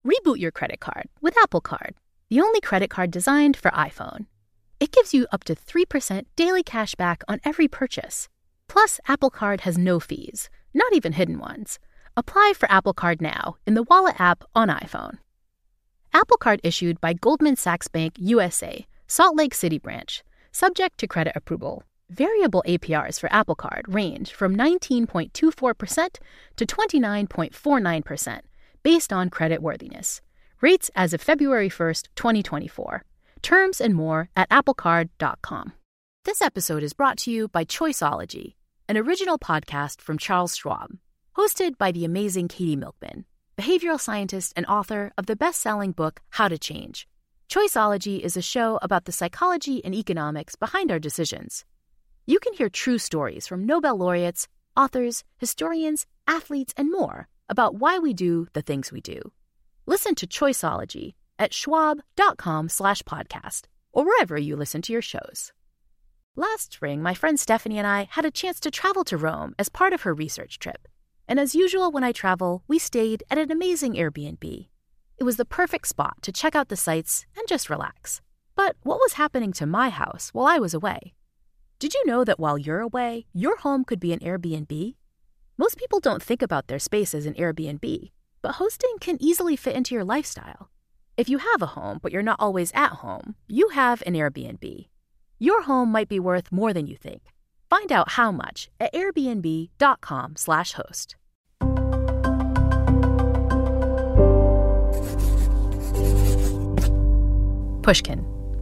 Reboot your credit card with Apple Card, the only credit card designed for iPhone. It gives you up to 3% daily cash back on every purchase. Plus, Apple Card has no fees, not even hidden ones. Apply for Apple Card now in the Wallet app on iPhone. Apple Card issued by Goldman Sachs Bank USA, Salt Lake City branch, subject to credit approval. Variable APRs for Apple Card range from 19.24% to 29.49%, based on creditworthiness. Rates as of February 1st, 2024. Terms and more at applecard.com. This episode is brought to you by Choiceology, an original podcast from Charles Schwab, hosted by the amazing Katie Milkman, behavioral scientist and author of the best-selling book, How to Change. Choiceology is a show about the psychology and economics behind our decisions. You can hear true stories from Nobel laureates, authors, historians, athletes, and more about why we do the things we do. Listen to Choiceology at schwab.com/podcast or wherever you listen to your shows. Last spring, my friend Stephanie and I had a chance to travel to Rome as part of her research trip. And as usual, when I travel, we stayed at an amazing Airbnb. It was the perfect spot to check out the sights and just relax. But what was happening to my house while I was away? Did you know that while you're away, your home could be an Airbnb? Most people don't think about their space as an Airbnb, but hosting can easily fit into your lifestyle. If you have a home, but you're not always at home, you have an Airbnb. Your home might be worth more than you think. Find out how much at airbnb.com/host. Pushkin.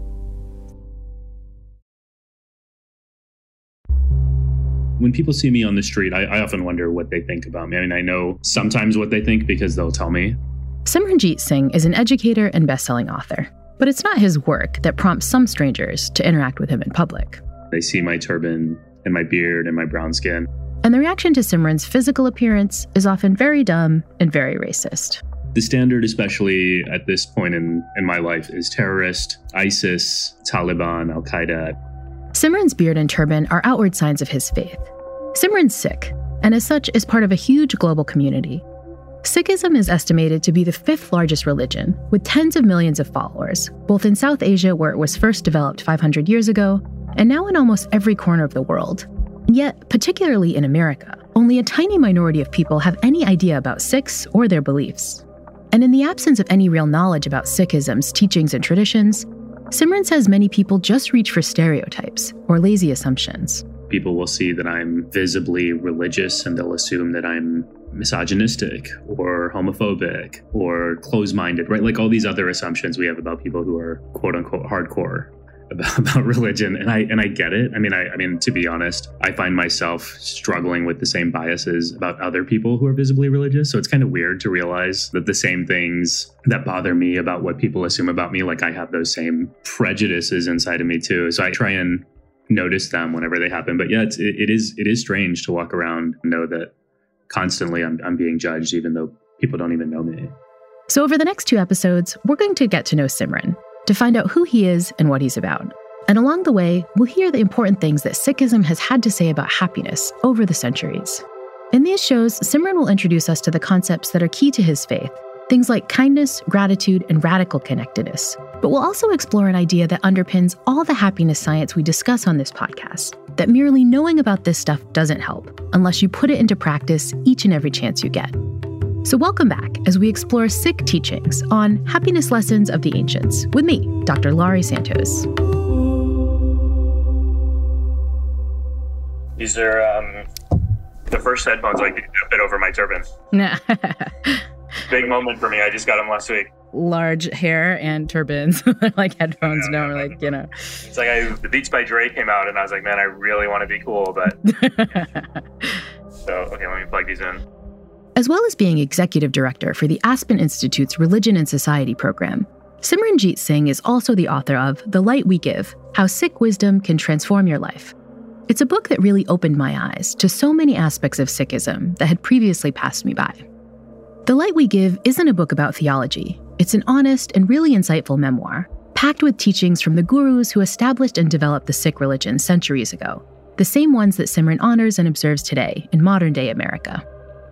When people see me on the street, I often wonder what they think about me. I mean, I know sometimes what they think because they'll tell me. Simranjeet Singh is an educator and best-selling author, but it's not his work that prompts some strangers to interact with him in public. They see my turban and my beard and my brown skin. And the reaction to Simran's physical appearance is often very dumb and very racist. The standard, especially at this point in my life, is terrorist, ISIS, Taliban, Al-Qaeda. Simran's beard and turban are outward signs of his faith. Simran's Sikh, and as such is part of a huge global community. Sikhism is estimated to be the 5th largest religion, with tens of millions of followers, both in South Asia, where it was first developed 500 years ago, and now in almost every corner of the world. Yet, particularly in America, only a tiny minority of people have any idea about Sikhs or their beliefs. And in the absence of any real knowledge about Sikhism's teachings and traditions, Simran says many people just reach for stereotypes or lazy assumptions. People will see that I'm visibly religious and they'll assume that I'm misogynistic or homophobic or closed-minded, right? Like all these other assumptions we have about people who are quote unquote hardcore about religion. And I get it. I mean, to be honest, I find myself struggling with the same biases about other people who are visibly religious. So it's kind of weird to realize that the same things that bother me about what people assume about me, like I have those same prejudices inside of me too. So I try and notice them whenever they happen. But yeah, it is strange to walk around and know that constantly I'm being judged, even though people don't even know me. So over the next 2 episodes, we're going to get to know Simran, to find out who he is and what he's about. And along the way, we'll hear the important things that Sikhism has had to say about happiness over the centuries. In these shows, Simran will introduce us to the concepts that are key to his faith, things like kindness, gratitude, and radical connectedness. But we'll also explore an idea that underpins all the happiness science we discuss on this podcast, that merely knowing about this stuff doesn't help unless you put it into practice each and every chance you get. So welcome back as we explore Sikh teachings on Happiness Lessons of the Ancients with me, Dr. Laurie Santos. These are the first headphones like a bit over my turban. Big moment for me. I just got them last week. Large hair and turbans, like headphones. No, like, you know. It's like the Beats by Dre came out, and I was like, man, I really want to be cool, but. So, okay, let me plug these in. As well as being executive director for the Aspen Institute's Religion and Society program, Simranjeet Singh is also the author of The Light We Give: How Sikh Wisdom Can Transform Your Life. It's a book that really opened my eyes to so many aspects of Sikhism that had previously passed me by. The Light We Give isn't a book about theology. It's an honest and really insightful memoir, packed with teachings from the gurus who established and developed the Sikh religion centuries ago, the same ones that Simran honors and observes today in modern-day America.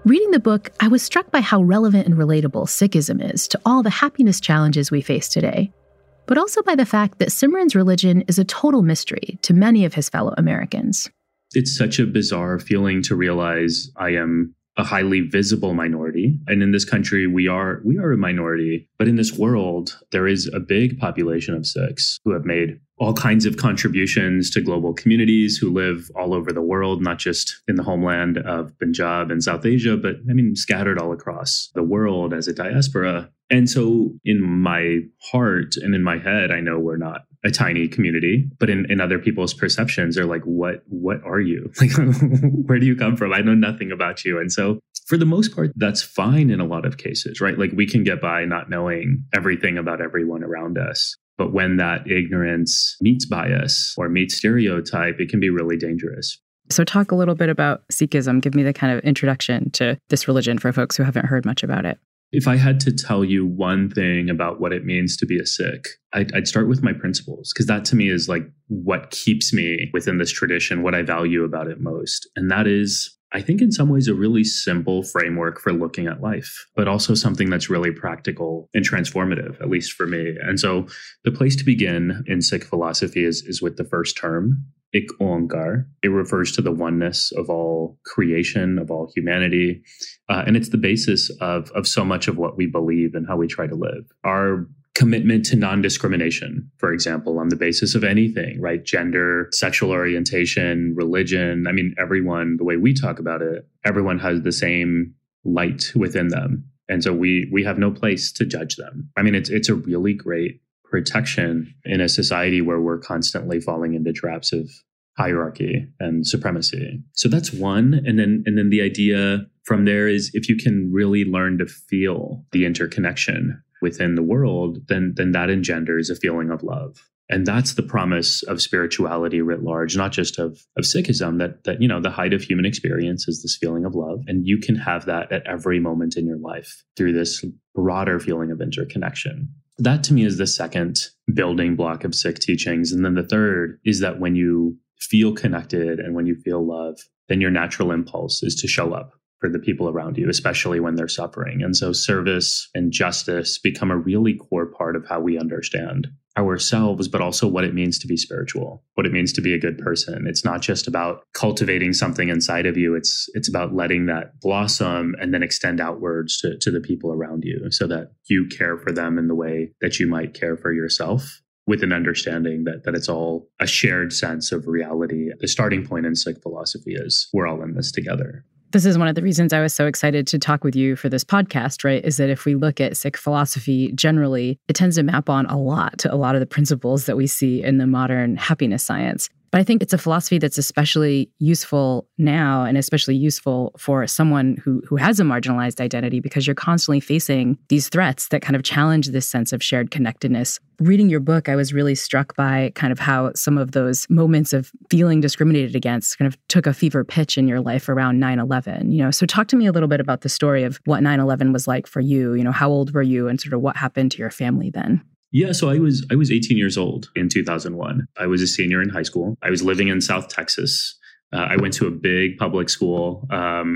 Reading the book, I was struck by how relevant and relatable Sikhism is to all the happiness challenges we face today, but also by the fact that Simran's religion is a total mystery to many of his fellow Americans. It's such a bizarre feeling to realize I am a highly visible minority. And in this country, we are a minority. But in this world, there is a big population of Sikhs who have made all kinds of contributions to global communities, who live all over the world, not just in the homeland of Punjab and South Asia, but scattered all across the world as a diaspora. And so in my heart and in my head, I know we're not a tiny community, but in other people's perceptions, they're like, what are you? Like, where do you come from? I know nothing about you. And so for the most part, that's fine in a lot of cases, right? Like we can get by not knowing everything about everyone around us. But when that ignorance meets bias or meets stereotype, it can be really dangerous. So talk a little bit about Sikhism. Give me the kind of introduction to this religion for folks who haven't heard much about it. If I had to tell you one thing about what it means to be a Sikh, I'd start with my principles, because that to me is like what keeps me within this tradition, what I value about it most. And that is, I think in some ways, a really simple framework for looking at life, but also something that's really practical and transformative, at least for me. And so the place to begin in Sikh philosophy is with the first term, Ik Onkar. It refers to the oneness of all creation, of all humanity. And it's the basis of so much of what we believe and how we try to live. Our commitment to non-discrimination, for example, on the basis of anything, right? Gender, sexual orientation, religion. Everyone, the way we talk about it, everyone has the same light within them. And so we have no place to judge them. It's a really great protection in a society where we're constantly falling into traps of hierarchy and supremacy. So that's one. And then the idea from there is, if you can really learn to feel the interconnection within the world, then that engenders a feeling of love. And that's the promise of spirituality writ large, not just of Sikhism, that the height of human experience is this feeling of love. And you can have that at every moment in your life through this broader feeling of interconnection. That to me is the second building block of Sikh teachings. And then the third is that when you feel connected and when you feel love, then your natural impulse is to show up for the people around you, especially when they're suffering. And so service and justice become a really core part of how we understand ourselves, but also what it means to be spiritual, what it means to be a good person. It's not just about cultivating something inside of you. It's about letting that blossom and then extend outwards to the people around you, so that you care for them in the way that you might care for yourself, with an understanding that it's all a shared sense of reality. The starting point in Sikh philosophy is we're all in this together. This is one of the reasons I was so excited to talk with you for this podcast, right? Is that if we look at Sikh philosophy generally, it tends to map on a lot of the principles that we see in the modern happiness science. But I think it's a philosophy that's especially useful now, and especially useful for someone who has a marginalized identity, because you're constantly facing these threats that kind of challenge this sense of shared connectedness. Reading your book, I was really struck by kind of how some of those moments of feeling discriminated against kind of took a fever pitch in your life around 9/11. So talk to me a little bit about the story of what 9/11 was like for you. How old were you and sort of what happened to your family then? Yeah, so I was 18 years old in 2001. I was a senior in high school. I was living in South Texas. I went to a big public school.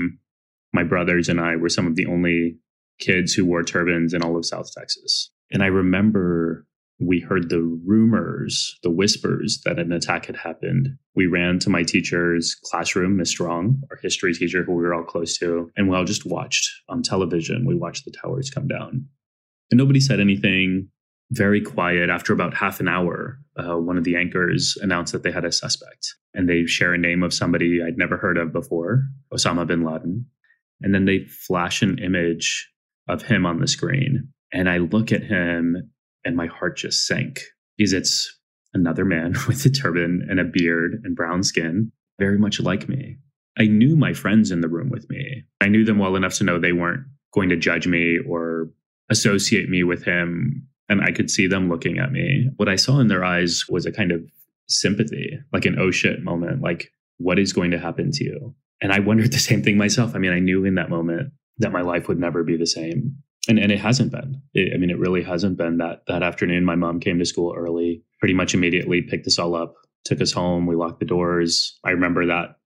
My brothers and I were some of the only kids who wore turbans in all of South Texas. And I remember we heard the rumors, the whispers that an attack had happened. We ran to my teacher's classroom, Miss Strong, our history teacher, who we were all close to, and we all just watched on television. We watched the towers come down. And nobody said anything. Very quiet. After about half an hour, one of the anchors announced that they had a suspect, and they share a name of somebody I'd never heard of before, Osama bin Laden. And then they flash an image of him on the screen. And I look at him and my heart just sank, because it's another man with a turban and a beard and brown skin, very much like me. I knew my friends in the room with me. I knew them well enough to know they weren't going to judge me or associate me with him. And I could see them looking at me. What I saw in their eyes was a kind of sympathy, like an oh shit moment, like, what is going to happen to you? And I wondered the same thing myself. I knew in that moment that my life would never be the same. And it hasn't been. It really hasn't been. That afternoon, my mom came to school early, pretty much immediately picked us all up, took us home. We locked the doors. I remember that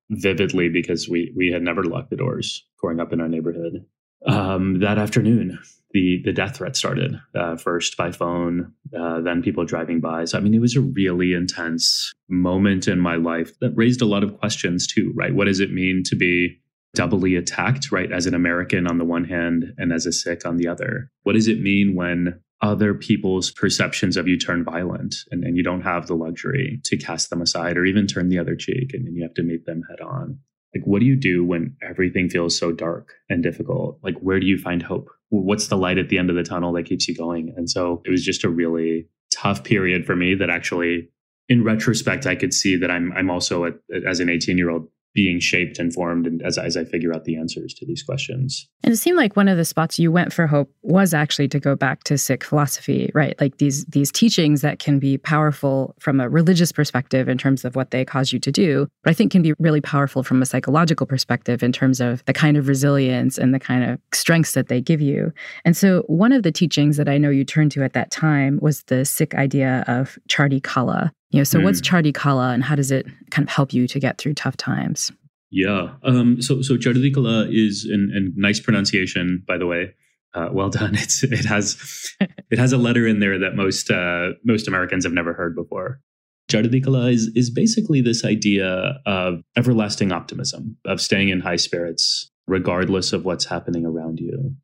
vividly because we had never locked the doors growing up in our neighborhood. That afternoon, the death threat started, first by phone, then people driving by. So, I mean, it was a really intense moment in my life that raised a lot of questions too, right? What does it mean to be doubly attacked, right? As an American on the one hand and as a Sikh on the other? What does it mean when other people's perceptions of you turn violent and you don't have the luxury to cast them aside or even turn the other cheek and you have to meet them head on? Like, what do you do when everything feels so dark and difficult? Like, where do you find hope? What's the light at the end of the tunnel that keeps you going? And so it was just a really tough period for me that actually, in retrospect, I could see that I'm also, as an 18-year-old, being shaped and formed and as I figure out the answers to these questions. And it seemed like one of the spots you went for hope was actually to go back to Sikh philosophy, right? Like these teachings that can be powerful from a religious perspective in terms of what they cause you to do, but I think can be really powerful from a psychological perspective in terms of the kind of resilience and the kind of strengths that they give you. And so one of the teachings that I know you turned to at that time was the Sikh idea of Chardi Kala. So what's Chardi Kala and how does it kind of help you to get through tough times? Yeah. So Chardi Kala is, and nice pronunciation, by the way. Well done. It has a letter in there that most Americans have never heard before. Chardi Kala is basically this idea of everlasting optimism, of staying in high spirits, regardless of what's happening around you.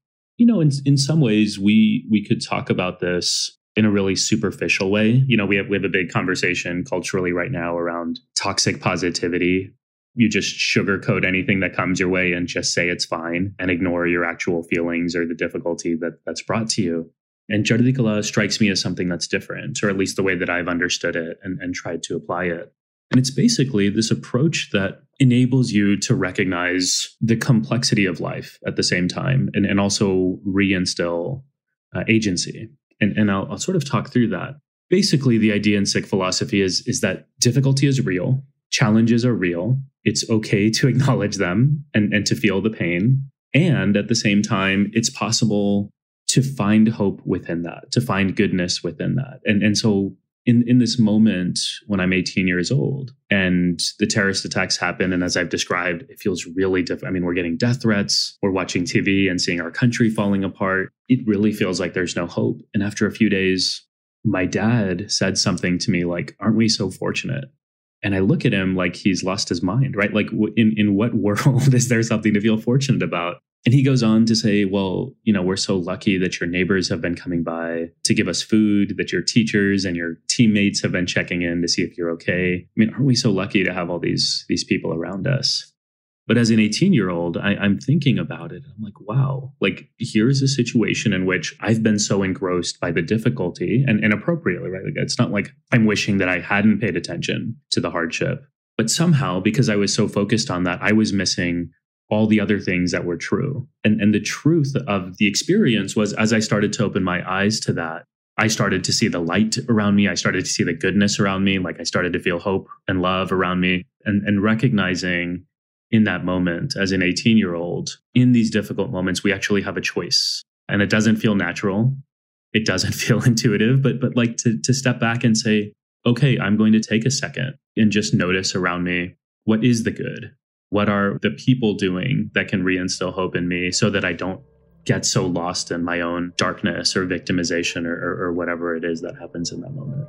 In some ways, we could talk about this in a really superficial way. We have a big conversation culturally right now around toxic positivity. You just sugarcoat anything that comes your way and just say it's fine and ignore your actual feelings or the difficulty that's brought to you. And Chardi Kala strikes me as something that's different, or at least the way that I've understood it and tried to apply it. And it's basically this approach that enables you to recognize the complexity of life at the same time and also reinstill agency. And I'll sort of talk through that. Basically, the idea in Sikh philosophy is that difficulty is real, challenges are real. It's okay to acknowledge them and to feel the pain. And at the same time, it's possible to find hope within that, to find goodness within that. And so in this moment when I'm 18 years old and the terrorist attacks happen, and as I've described, it feels really different. I mean, we're getting death threats, we're watching TV and seeing our country falling apart. It really feels like there's no hope. And after a few days, my dad said something to me like, "Aren't we so fortunate?" And I look at him like he's lost his mind, right? Like in what world is there something to feel fortunate about? And he goes on to say, well, we're so lucky that your neighbors have been coming by to give us food, that your teachers and your teammates have been checking in to see if you're okay. I mean, aren't we so lucky to have all these people around us? But as an 18-year-old, I'm thinking about it. I'm like, wow, like here's a situation in which I've been so engrossed by the difficulty and appropriately, right? Like, it's not like I'm wishing that I hadn't paid attention to the hardship, but somehow because I was so focused on that, I was missing all the other things that were true. And the truth of the experience was, as I started to open my eyes to that, I started to see the light around me. I started to see the goodness around me. Like I started to feel hope and love around me and recognizing in that moment as an 18-year-old, in these difficult moments, we actually have a choice. And it doesn't feel natural. It doesn't feel intuitive, but like to step back and say, okay, I'm going to take a second and just notice around me, what is the good? What are the people doing that can reinstill hope in me so that I don't get so lost in my own darkness or victimization or whatever it is that happens in that moment?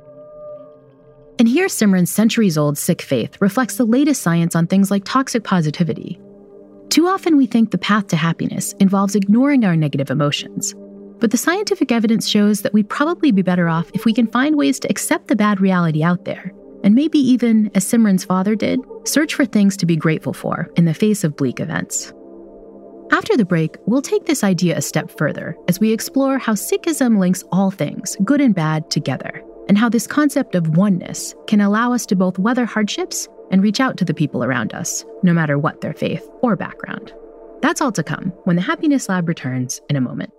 And here Simran's centuries-old Sikh faith reflects the latest science on things like toxic positivity. Too often we think the path to happiness involves ignoring our negative emotions. But the scientific evidence shows that we'd probably be better off if we can find ways to accept the bad reality out there. And maybe even, as Simran's father did, search for things to be grateful for in the face of bleak events. After the break, we'll take this idea a step further as we explore how Sikhism links all things, good and bad, together, and how this concept of oneness can allow us to both weather hardships and reach out to the people around us, no matter what their faith or background. That's all to come when the Happiness Lab returns in a moment.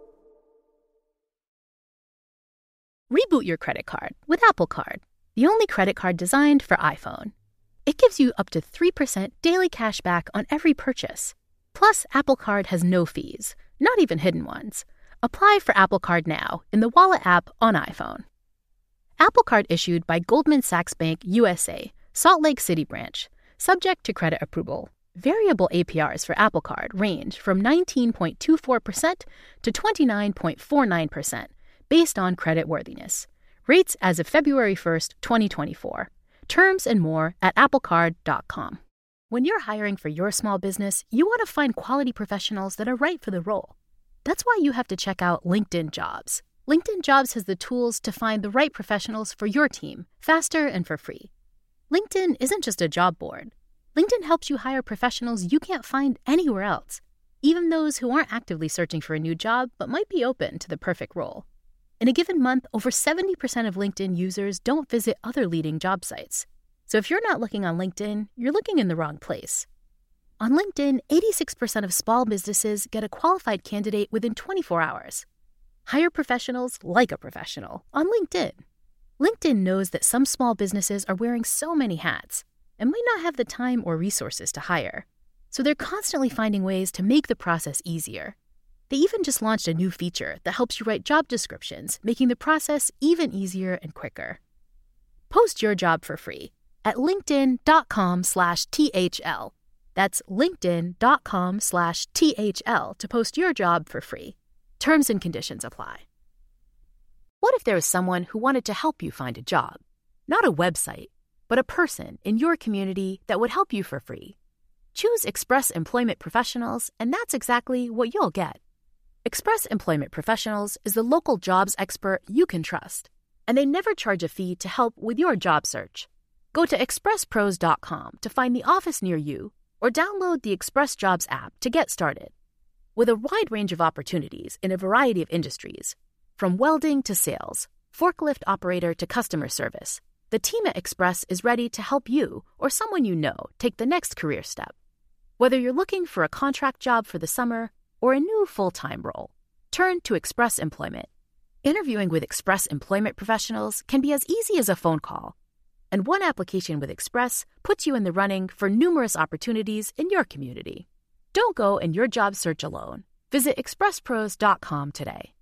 Reboot your credit card with Apple Card, the only credit card designed for iPhone. It gives you up to 3% daily cash back on every purchase. Plus, Apple Card has no fees, not even hidden ones. Apply for Apple Card now in the Wallet app on iPhone. Apple Card issued by Goldman Sachs Bank USA, Salt Lake City branch. subject to credit approval. Variable APRs for Apple Card range from 19.24% to 29.49%, based on credit worthiness. Rates as of February 1st, 2024. Terms and more at applecard.com. When you're hiring for your small business, you want to find quality professionals that are right for the role. That's why you have to check out LinkedIn Jobs. LinkedIn Jobs has the tools to find the right professionals for your team, faster and for free. LinkedIn isn't just a job board. LinkedIn helps you hire professionals you can't find anywhere else, even those who aren't actively searching for a new job but might be open to the perfect role. In a given month, over 70% of LinkedIn users don't visit other leading job sites. So if you're not looking on LinkedIn, you're looking in the wrong place. On LinkedIn, 86% of small businesses get a qualified candidate within 24 hours. Hire professionals like a professional on LinkedIn. LinkedIn knows that some small businesses are wearing so many hats and might not have the time or resources to hire. So they're constantly finding ways to make the process easier. They even just launched a new feature that helps you write job descriptions, making the process even easier and quicker. Post your job for free at linkedin.com/THL. That's linkedin.com/THL to post your job for free. Terms and conditions apply. What if there was someone who wanted to help you find a job? Not a website, but a person in your community that would help you for free. Choose Express Employment Professionals, and that's exactly what you'll get. Express Employment Professionals is the local jobs expert you can trust, and they never charge a fee to help with your job search. Go to expresspros.com to find the office near you, or download the Express Jobs app to get started. With a wide range of opportunities in a variety of industries, from welding to sales, forklift operator to customer service, the team at Express is ready to help you or someone you know take the next career step. Whether you're looking for a contract job for the summer or a new full-time role, turn to Express Employment. Interviewing with Express Employment Professionals can be as easy as a phone call, and one application with Express puts you in the running for numerous opportunities in your community. Don't go in your job search alone. Visit expresspros.com today.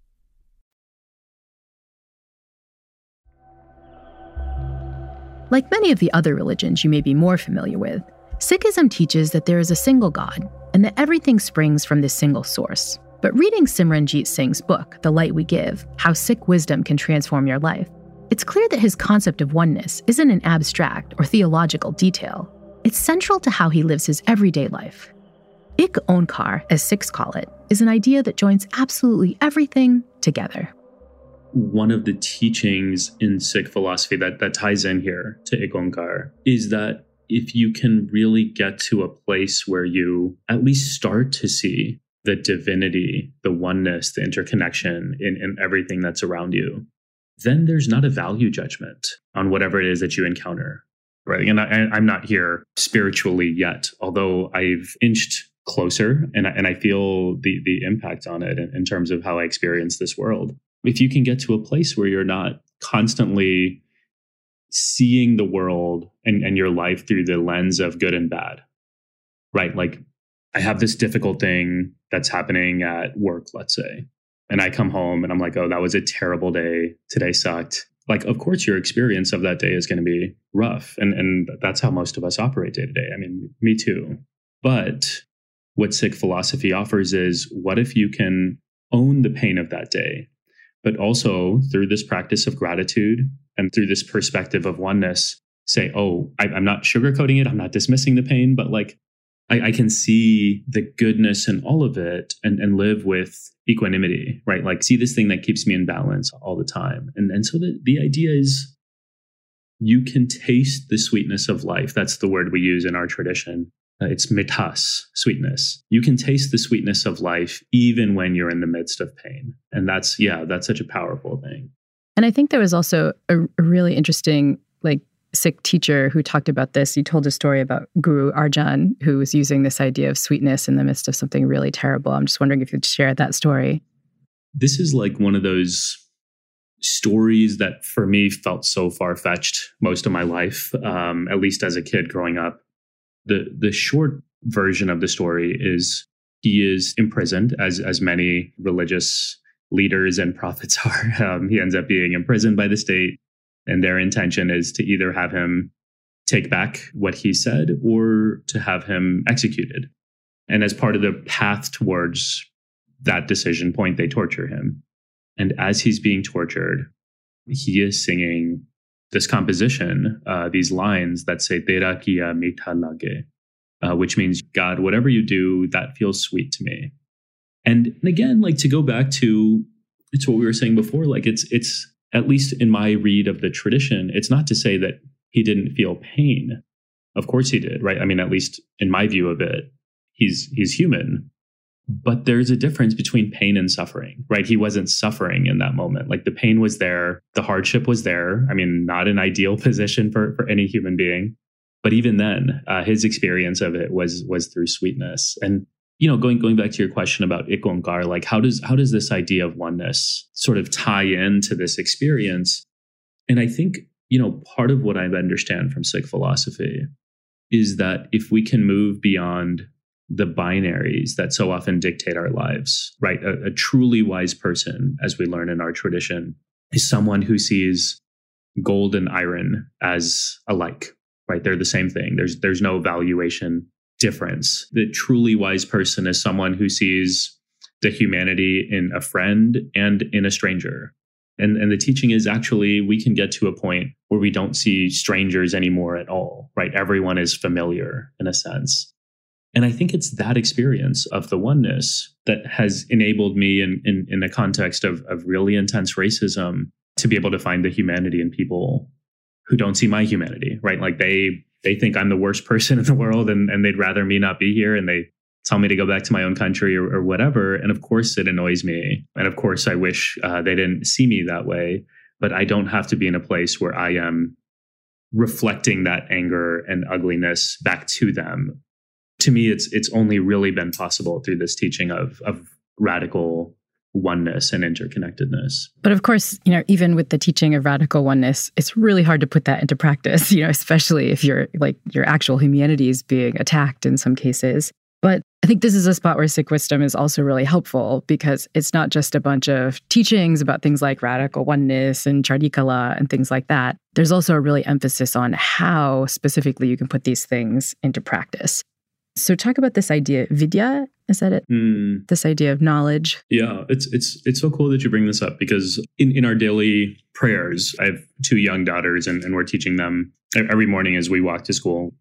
Like many of the other religions you may be more familiar with, Sikhism teaches that there is a single God and that everything springs from this single source. But reading Simranjeet Singh's book, The Light We Give, How Sikh Wisdom Can Transform Your Life, it's clear that his concept of oneness isn't an abstract or theological detail. It's central to how he lives his everyday life. Ik Onkar, as Sikhs call it, is an idea that joins absolutely everything together. One of the teachings in Sikh philosophy that ties in here to Ik Onkar is that if you can really get to a place where you at least start to see the divinity, the oneness, the interconnection in everything that's around you, then there's not a value judgment on whatever it is that you encounter, right? And I'm not here spiritually yet, although I've inched closer and I feel the impact on it in terms of how I experience this world. If you can get to a place where you're not constantly seeing the world and your life through the lens of good and bad, right? Like I have this difficult thing that's happening at work, let's say, and I come home and I'm like, oh, that was a terrible day. Today sucked. Like, of course, your experience of that day is going to be rough. And that's how most of us operate day to day. I mean, me too. But what Sikh philosophy offers is, what if you can own the pain of that day, but also through this practice of gratitude and through this perspective of oneness, say, oh, I'm not sugarcoating it. I'm not dismissing the pain, but like, I can see the goodness in all of it and live with equanimity, right? Like see this thing that keeps me in balance all the time. And so the idea is you can taste the sweetness of life. That's the word we use in our tradition. It's mithas, sweetness. You can taste the sweetness of life even when you're in the midst of pain. And that's such a powerful thing. And I think there was also a really interesting, Sikh teacher who talked about this. He told a story about Guru Arjan, who was using this idea of sweetness in the midst of something really terrible. I'm just wondering if you'd share that story. This is like one of those stories that for me felt so far-fetched most of my life, at least as a kid growing up. The short version of the story is he is imprisoned, as many religious leaders and prophets are. He ends up being imprisoned by the state. And their intention is to either have him take back what he said or to have him executed. And as part of the path towards that decision point, they torture him. And as he's being tortured, he is singing this composition, these lines that say, Tera kiya meetha lage, which means, God, whatever you do, that feels sweet to me. And again, like to go back to what we were saying before, like it's at least in my read of the tradition, it's not to say that he didn't feel pain. Of course he did, right? I mean, at least in my view of it, he's human. But there's a difference between pain and suffering, right? He wasn't suffering in that moment. Like the pain was there, the hardship was there. I mean, not an ideal position for any human being. But even then, his experience of it was through sweetness. And, you know, going back to your question about Ikankar, like how does this idea of oneness sort of tie into this experience? And I think, you know, part of what I understand from Sikh philosophy is that if we can move beyond the binaries that so often dictate our lives, right? A truly wise person, as we learn in our tradition, is someone who sees gold and iron as alike, right? They're the same thing. There's no valuation difference. The truly wise person is someone who sees the humanity in a friend and in a stranger. And the teaching is actually we can get to a point where we don't see strangers anymore at all, right? Everyone is familiar in a sense. And I think it's that experience of the oneness that has enabled me in the context of really intense racism to be able to find the humanity in people who don't see my humanity, right? Like they think I'm the worst person in the world and they'd rather me not be here and they tell me to go back to my own country or whatever. And of course it annoys me. And of course I wish they didn't see me that way, but I don't have to be in a place where I am reflecting that anger and ugliness back to them. To me, it's only really been possible through this teaching of radical oneness and interconnectedness. But of course, you know, even with the teaching of radical oneness, it's really hard to put that into practice, you know, especially if your actual humanity is being attacked in some cases. But I think this is a spot where Sikh wisdom is also really helpful because it's not just a bunch of teachings about things like radical oneness and Chardikala and things like that. There's also a really emphasis on how specifically you can put these things into practice. So talk about this idea, vidya, is that it? This idea of knowledge. Yeah, it's so cool that you bring this up because in our daily prayers, I have 2 young daughters and we're teaching them every morning as we walk to school.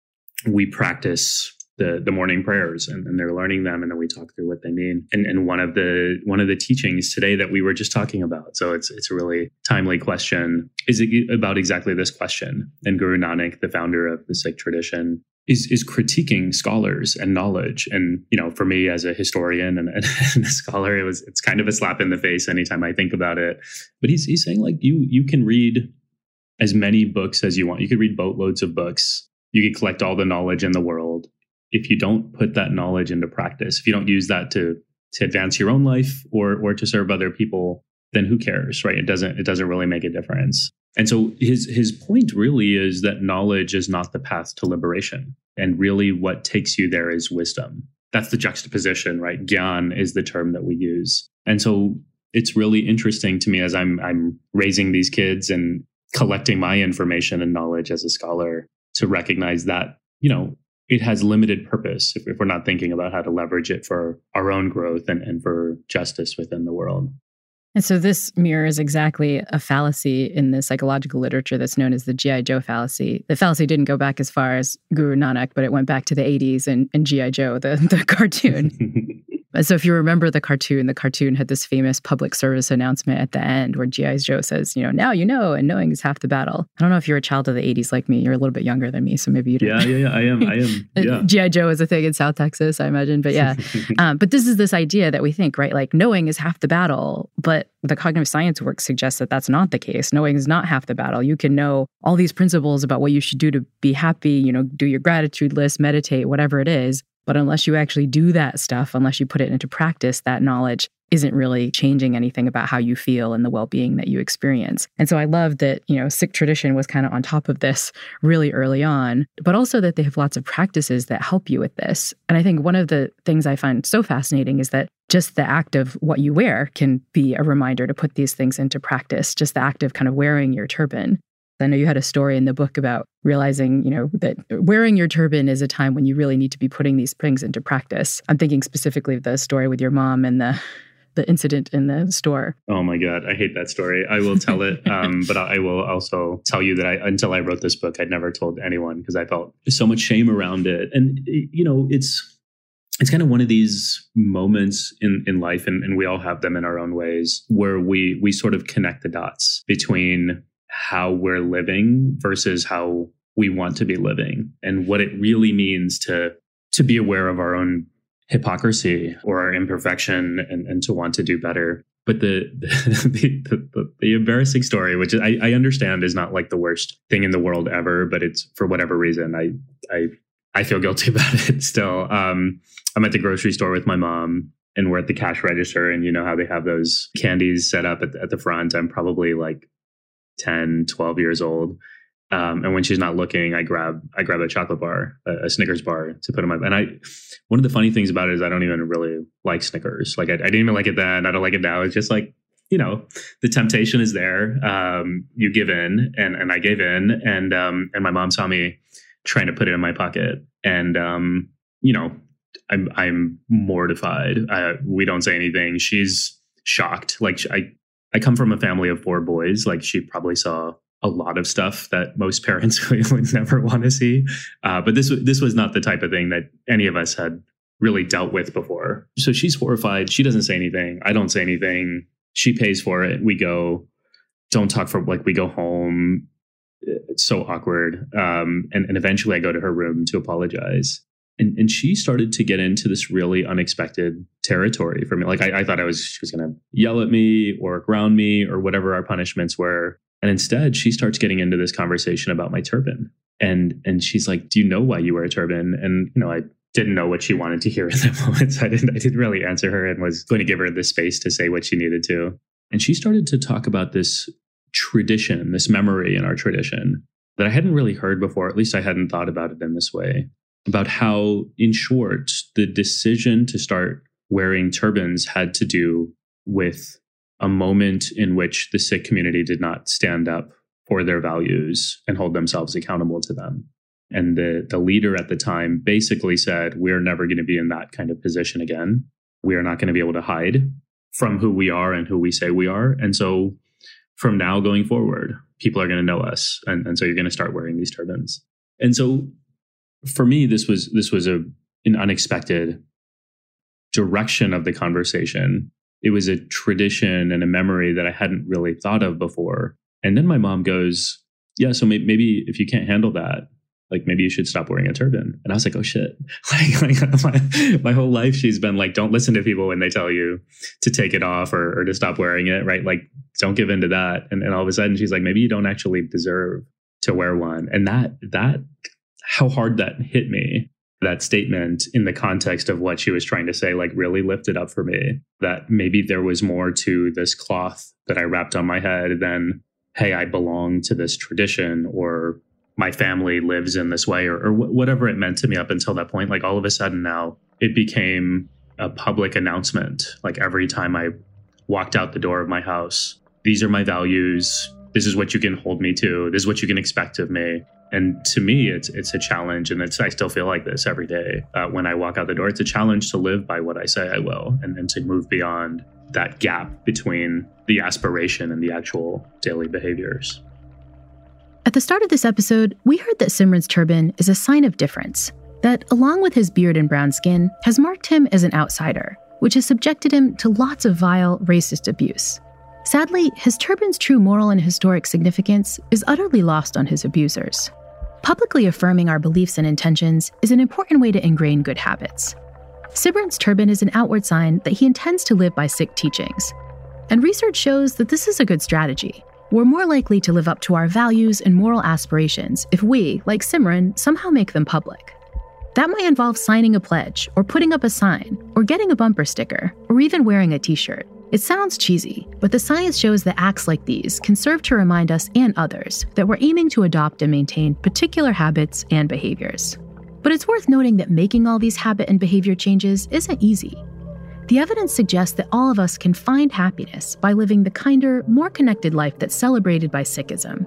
We practice the morning prayers and they're learning them and then we talk through what they mean. And one of the teachings today that we were just talking about, so it's a really timely question, is about exactly this question. And Guru Nanak, the founder of the Sikh tradition, is critiquing scholars and knowledge. And, you know, for me as a historian and a scholar, it's kind of a slap in the face anytime I think about it. But he's saying like, you can read as many books as you want. You could read boatloads of books. You could collect all the knowledge in the world. If you don't put that knowledge into practice, if you don't use that to advance your own life or to serve other people, then who cares, right? It doesn't really make a difference. And so his point really is that knowledge is not the path to liberation. And really what takes you there is wisdom. That's the juxtaposition, right? Gyan is the term that we use. And so it's really interesting to me as I'm raising these kids and collecting my information and knowledge as a scholar to recognize that, you know, it has limited purpose if we're not thinking about how to leverage it for our own growth and for justice within the world. And so this mirrors exactly a fallacy in the psychological literature that's known as the G.I. Joe fallacy. The fallacy didn't go back as far as Guru Nanak, but it went back to the 80s and G.I. Joe, the cartoon. And so if you remember the cartoon had this famous public service announcement at the end where G.I. Joe says, you know, now you know, and knowing is half the battle. I don't know if you're a child of the 80s like me. You're a little bit younger than me, so maybe you don't. Yeah, I am. Yeah. G.I. Joe is a thing in South Texas, I imagine. But yeah. But this is this idea that we think, right? Like knowing is half the battle. But the cognitive science work suggests that that's not the case. Knowing is not half the battle. You can know all these principles about what you should do to be happy, you know, do your gratitude list, meditate, whatever it is. But unless you actually do that stuff, unless you put it into practice, that knowledge isn't really changing anything about how you feel and the well-being that you experience. And so I love that, you know, Sikh tradition was kind of on top of this really early on, but also that they have lots of practices that help you with this. And I think one of the things I find so fascinating is that just the act of what you wear can be a reminder to put these things into practice, just the act of kind of wearing your turban. I know you had a story in the book about realizing, that wearing your turban is a time when you really need to be putting these things into practice. I'm thinking specifically of the story with your mom and the incident in the store. Oh my God, I hate that story. I will tell it, but I will also tell you that until I wrote this book, I'd never told anyone because I felt so much shame around it. And, it's kind of one of these moments in life, and we all have them in our own ways, where we sort of connect the dots between how we're living versus how we want to be living, and what it really means to be aware of our own hypocrisy or our imperfection and to want to do better. But the embarrassing story, which I understand is not like the worst thing in the world ever, but it's for whatever reason, I feel guilty about it still. I'm at the grocery store with my mom and we're at the cash register, and you know how they have those candies set up at the front. I'm probably like 10, 12 years old. And when she's not looking, I grab a chocolate bar, a Snickers bar to put in my, one of the funny things about it is I don't even really like Snickers. Like I didn't even like it then. I don't like it now. It's just like, the temptation is there. You give in, and I gave in, and my mom saw me trying to put it in my pocket, and I'm mortified. We don't say anything. She's shocked. Like I come from a family of 4 boys. Like she probably saw a lot of stuff that most parents would never want to see. But this was not the type of thing that any of us had really dealt with before. So she's horrified. She doesn't say anything. I don't say anything. She pays for it. We go, don't talk for we go home. It's so awkward. And eventually I go to her room to apologize. And she started to get into this really unexpected territory for me. Like I thought she was going to yell at me or ground me or whatever our punishments were. And instead, she starts getting into this conversation about my turban. And she's like, do you know why you wear a turban? And, I didn't know what she wanted to hear in that moment. So I didn't really answer her and was going to give her the space to say what she needed to. And she started to talk about this tradition, this memory in our tradition that I hadn't really heard before. At least I hadn't thought about it in this way. About how, in short, the decision to start wearing turbans had to do with a moment in which the Sikh community did not stand up for their values and hold themselves accountable to them. And the leader at the time basically said, we're never going to be in that kind of position again. We are not going to be able to hide from who we are and who we say we are. And so from now going forward, people are going to know us. And so you're going to start wearing these turbans. And so for me, this was an unexpected direction of the conversation. It was a tradition and a memory that I hadn't really thought of before. And then my mom goes, yeah, so maybe if you can't handle that, maybe you should stop wearing a turban. And I was like, oh shit. My whole life, she's been like, don't listen to people when they tell you to take it off or to stop wearing it, right? Don't give in to that. And all of a sudden she's like, maybe you don't actually deserve to wear one. And that how hard that hit me, that statement in the context of what she was trying to say, really lifted up for me that maybe there was more to this cloth that I wrapped on my head than, hey, I belong to this tradition, or my family lives in this way, or whatever it meant to me up until that point. All of a sudden now it became a public announcement. Every time I walked out the door of my house, these are my values. This is what you can hold me to. This is what you can expect of me. And to me, it's a challenge, and I still feel like this every day when I walk out the door. It's a challenge to live by what I say I will, and to move beyond that gap between the aspiration and the actual daily behaviors. At the start of this episode, we heard that Simran's turban is a sign of difference, that along with his beard and brown skin, has marked him as an outsider, which has subjected him to lots of vile, racist abuse. Sadly, his turban's true moral and historic significance is utterly lost on his abusers. Publicly affirming our beliefs and intentions is an important way to ingrain good habits. Simran's turban is an outward sign that he intends to live by Sikh teachings. And research shows that this is a good strategy. We're more likely to live up to our values and moral aspirations if we, like Simran, somehow make them public. That might involve signing a pledge, or putting up a sign, or getting a bumper sticker, or even wearing a t-shirt. It sounds cheesy, but the science shows that acts like these can serve to remind us and others that we're aiming to adopt and maintain particular habits and behaviors. But it's worth noting that making all these habit and behavior changes isn't easy. The evidence suggests that all of us can find happiness by living the kinder, more connected life that's celebrated by Sikhism.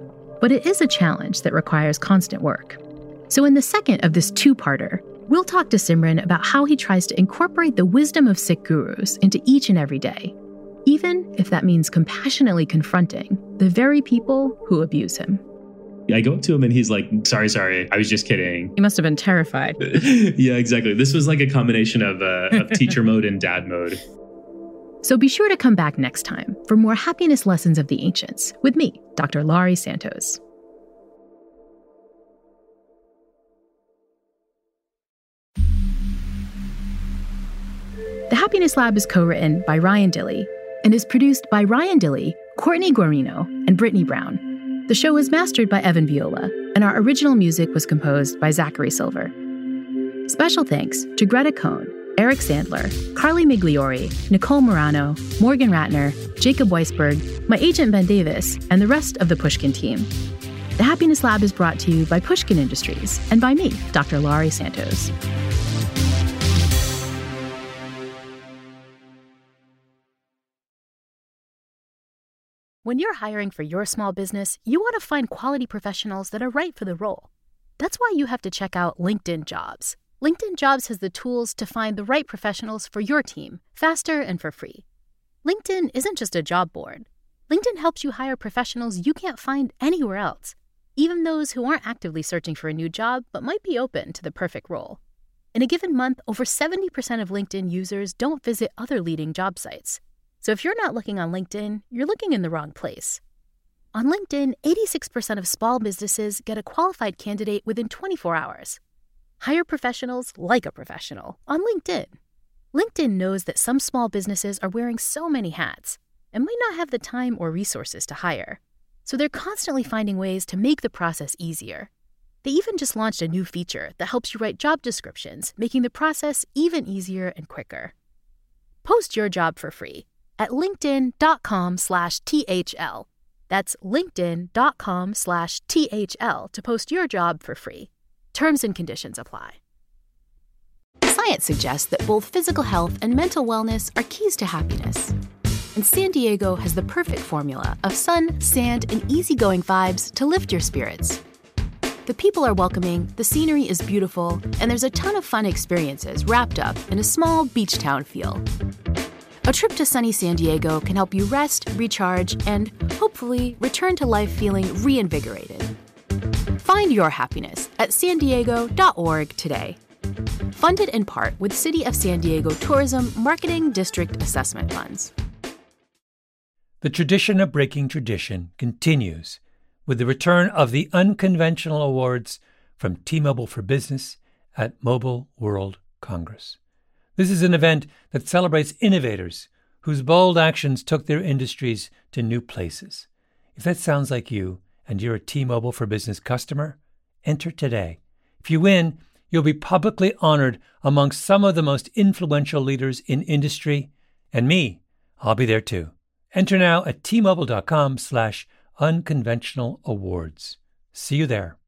but it is a challenge that requires constant work. So in the second of this two-parter, we'll talk to Simran about how he tries to incorporate the wisdom of Sikh gurus into each and every day, even if that means compassionately confronting the very people who abuse him. I go up to him and he's like, sorry, I was just kidding. He must have been terrified. Yeah, exactly. This was like a combination of teacher mode and dad mode. So be sure to come back next time for more happiness lessons of the ancients with me, Dr. Laurie Santos. The Happiness Lab is co-written by Ryan Dilley and is produced by Ryan Dilley, Courtney Guarino, and Brittany Brown. The show was mastered by Evan Viola, and our original music was composed by Zachary Silver. Special thanks to Greta Cohn, Eric Sandler, Carly Migliori, Nicole Morano, Morgan Ratner, Jacob Weisberg, my agent Ben Davis, and the rest of the Pushkin team. The Happiness Lab is brought to you by Pushkin Industries and by me, Dr. Laurie Santos. When you're hiring for your small business, you want to find quality professionals that are right for the role. That's why you have to check out LinkedIn Jobs. LinkedIn Jobs has the tools to find the right professionals for your team, faster and for free. LinkedIn isn't just a job board. LinkedIn helps you hire professionals you can't find anywhere else, even those who aren't actively searching for a new job but might be open to the perfect role. In a given month, over 70% of LinkedIn users don't visit other leading job sites. So if you're not looking on LinkedIn, you're looking in the wrong place. On LinkedIn, 86% of small businesses get a qualified candidate within 24 hours. Hire professionals like a professional on LinkedIn. LinkedIn knows that some small businesses are wearing so many hats and might not have the time or resources to hire. So they're constantly finding ways to make the process easier. They even just launched a new feature that helps you write job descriptions, making the process even easier and quicker. Post your job for free at linkedin.com/THL. That's linkedin.com/THL to post your job for free. Terms and conditions apply. Science suggests that both physical health and mental wellness are keys to happiness. And San Diego has the perfect formula of sun, sand, and easygoing vibes to lift your spirits. The people are welcoming, the scenery is beautiful, and there's a ton of fun experiences wrapped up in a small beach town feel. A trip to sunny San Diego can help you rest, recharge, and hopefully return to life feeling reinvigorated. Find your happiness at sandiego.org today. Funded in part with City of San Diego Tourism Marketing District Assessment Funds. The tradition of breaking tradition continues with the return of the Unconventional Awards from T-Mobile for Business at Mobile World Congress. This is an event that celebrates innovators whose bold actions took their industries to new places. If that sounds like you and you're a T-Mobile for Business customer, enter today. If you win, you'll be publicly honored amongst some of the most influential leaders in industry. And me, I'll be there too. Enter now at T-Mobile.com/unconventional awards. See you there.